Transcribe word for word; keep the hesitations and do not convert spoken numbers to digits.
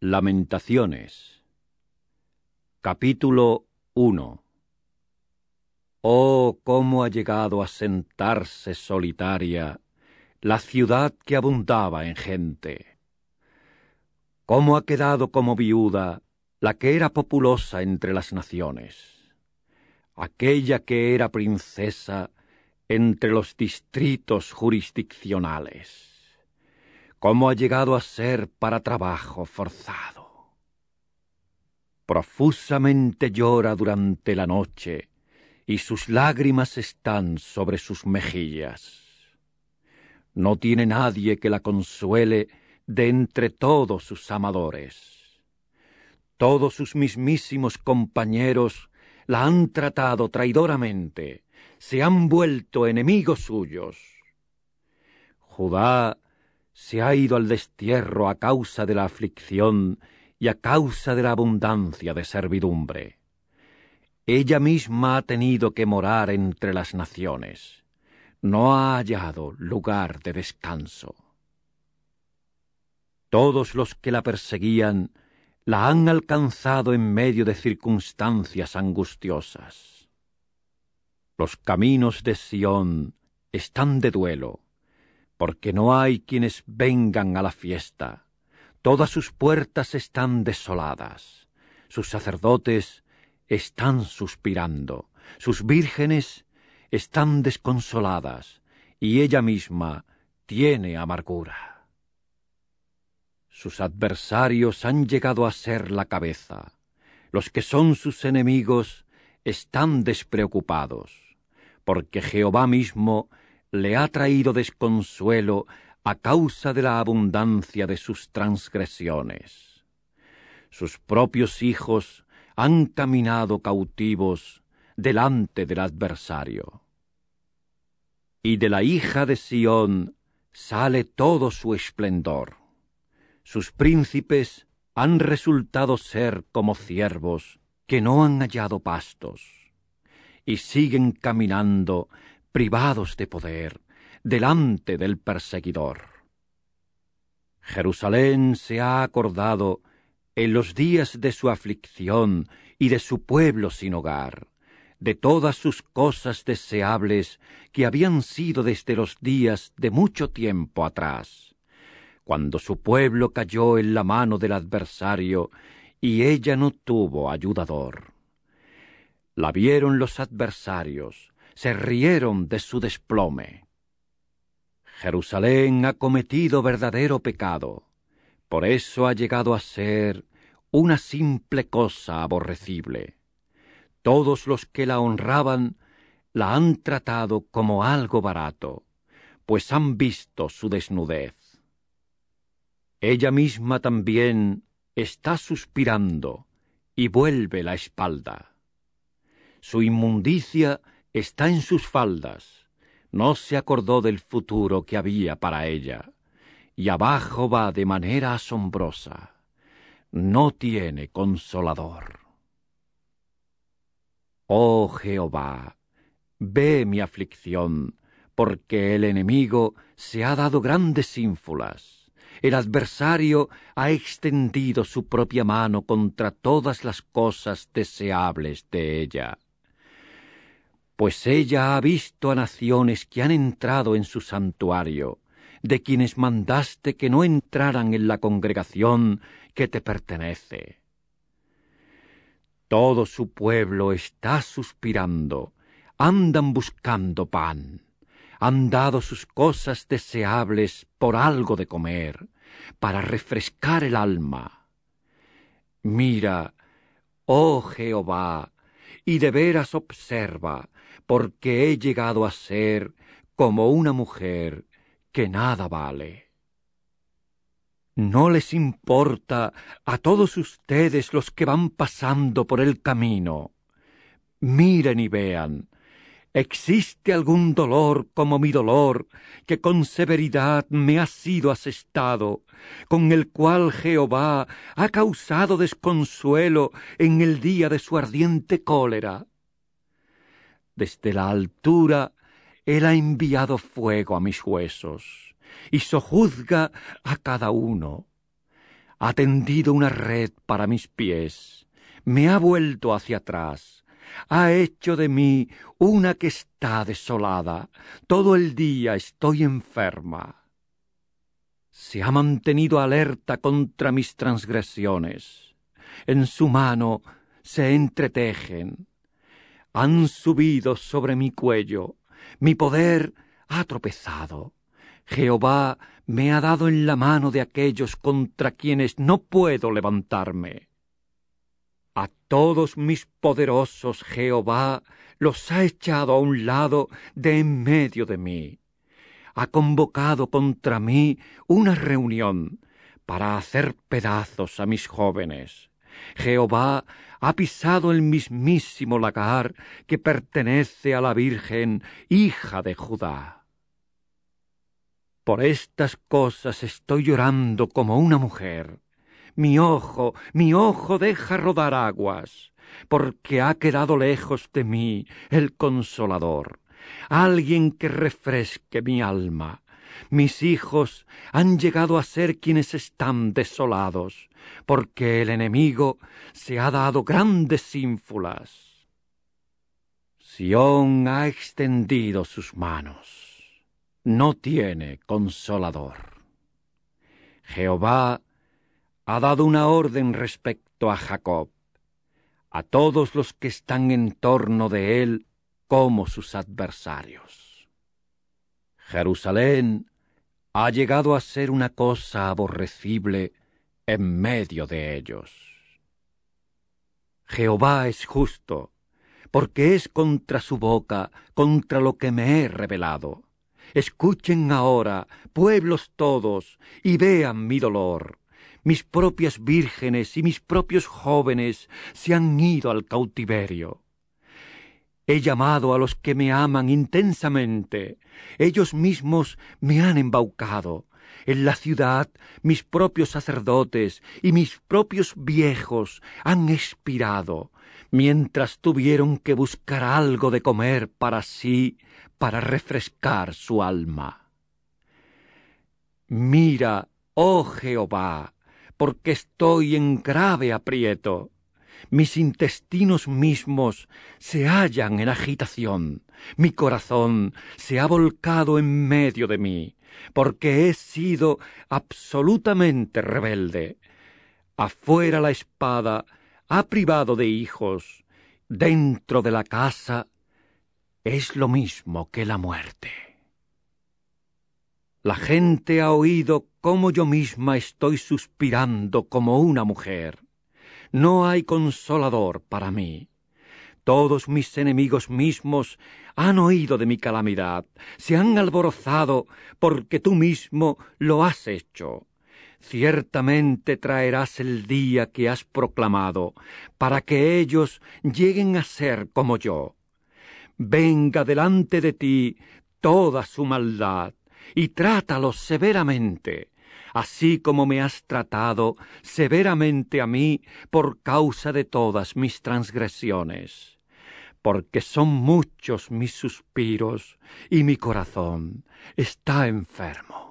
Lamentaciones. Capítulo uno. Oh, cómo ha llegado a sentarse solitaria la ciudad que abundaba en gente. Cómo ha quedado como viuda la que era populosa entre las naciones, aquella que era princesa entre los distritos jurisdiccionales. Cómo ha llegado a ser para trabajo forzado. Profusamente llora durante la noche, y sus lágrimas están sobre sus mejillas. No tiene nadie que la consuele de entre todos sus amadores. Todos sus mismísimos compañeros la han tratado traidoramente, se han vuelto enemigos suyos. Judá se ha ido al destierro a causa de la aflicción y a causa de la abundancia de servidumbre. Ella misma ha tenido que morar entre las naciones. No ha hallado lugar de descanso. Todos los que la perseguían la han alcanzado en medio de circunstancias angustiosas. Los caminos de Sión están de duelo, porque no hay quienes vengan a la fiesta. Todas sus puertas están desoladas, sus sacerdotes están suspirando, sus vírgenes están desconsoladas, y ella misma tiene amargura. Sus adversarios han llegado a ser la cabeza, los que son sus enemigos están despreocupados, porque Jehová mismo le ha traído desconsuelo a causa de la abundancia de sus transgresiones. Sus propios hijos han caminado cautivos delante del adversario. Y de la hija de Sión sale todo su esplendor. Sus príncipes han resultado ser como ciervos que no han hallado pastos, y siguen caminando privados de poder, delante del perseguidor. Jerusalén se ha acordado en los días de su aflicción y de su pueblo sin hogar, de todas sus cosas deseables que habían sido desde los días de mucho tiempo atrás, cuando su pueblo cayó en la mano del adversario y ella no tuvo ayudador. La vieron los adversarios, se rieron de su desplome. Jerusalén ha cometido verdadero pecado, por eso ha llegado a ser una simple cosa aborrecible. Todos los que la honraban la han tratado como algo barato, pues han visto su desnudez. Ella misma también está suspirando y vuelve la espalda. Su inmundicia está en sus faldas, no se acordó del futuro que había para ella, y abajo va de manera asombrosa, no tiene consolador. Oh Jehová, ve mi aflicción, porque el enemigo se ha dado grandes ínfulas, el adversario ha extendido su propia mano contra todas las cosas deseables de ella. Pues ella ha visto a naciones que han entrado en su santuario, de quienes mandaste que no entraran en la congregación que te pertenece. Todo su pueblo está suspirando, andan buscando pan, han dado sus cosas deseables por algo de comer, para refrescar el alma. Mira, oh Jehová, y de veras observa, porque he llegado a ser como una mujer que nada vale. ¿No les importa a todos ustedes los que van pasando por el camino? Miren y vean, ¿existe algún dolor como mi dolor, que con severidad me ha sido asestado, con el cual Jehová ha causado desconsuelo en el día de su ardiente cólera? Desde la altura él ha enviado fuego a mis huesos, y sojuzga a cada uno. ha tendido una red para mis pies, me ha vuelto hacia atrás, ha hecho de mí una que está desolada, todo el día estoy enferma. Se ha mantenido alerta contra mis transgresiones, en su mano se entretejen, han subido sobre mi cuello, mi poder ha tropezado. Jehová me ha dado en la mano de aquellos contra quienes no puedo levantarme. A todos mis poderosos Jehová los ha echado a un lado de en medio de mí. Ha convocado contra mí una reunión para hacer pedazos a mis jóvenes. Jehová ha pisado el mismísimo lagar que pertenece a la Virgen, hija de Judá. Por estas cosas estoy llorando como una mujer. Mi ojo, mi ojo deja rodar aguas, porque ha quedado lejos de mí el Consolador, alguien que refresque mi alma. Mis hijos han llegado a ser quienes están desolados, porque el enemigo se ha dado grandes ínfulas. Sión ha extendido sus manos, no tiene consolador. Jehová ha dado una orden respecto a Jacob, a todos los que están en torno de él como sus adversarios. Jerusalén ha llegado a ser una cosa aborrecible en medio de ellos. Jehová es justo, porque es contra su boca, contra lo que me he revelado. Escuchen ahora, pueblos todos, y vean mi dolor. Mis propias vírgenes y mis propios jóvenes se han ido al cautiverio. He llamado a los que me aman intensamente. Ellos mismos me han embaucado. En la ciudad mis propios sacerdotes y mis propios viejos han expirado, mientras tuvieron que buscar algo de comer para sí, para refrescar su alma. Mira, oh Jehová, porque estoy en grave aprieto. Mis intestinos mismos se hallan en agitación, mi corazón se ha volcado en medio de mí, porque he sido absolutamente rebelde. Afuera la espada ha privado de hijos, dentro de la casa es lo mismo que la muerte. La gente ha oído cómo yo misma estoy suspirando como una mujer. No hay consolador para mí. Todos mis enemigos mismos han oído de mi calamidad, se han alborozado porque tú mismo lo has hecho. Ciertamente traerás el día que has proclamado, para que ellos lleguen a ser como yo. Venga delante de ti toda su maldad, y trátalos severamente, así como me has tratado severamente a mí por causa de todas mis transgresiones. Porque son muchos mis suspiros, y mi corazón está enfermo.